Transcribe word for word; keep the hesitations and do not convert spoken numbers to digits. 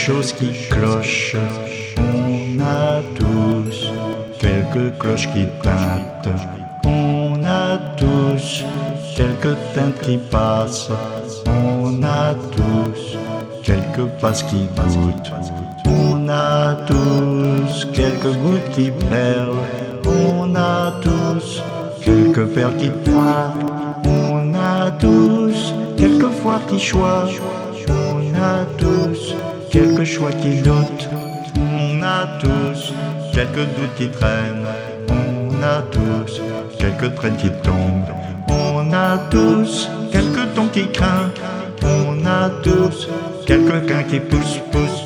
chose qui cloche. On a tous quelques cloches qui tintent. On a tous quelques teintes qui passent. On a tous quelques passes qui goûtent. On a tous quelques gouttes qui perlent. On a tous quelques perles qui pointent. On a tous quelques fois qui choix. On a tous quelques choix qui doutent. On a tous quelques doutes qui traînent. On a tous quelques traînes qui tombent. On a tous quelques tons qui craignent. On a tous quelques quins qui poussent, poussent.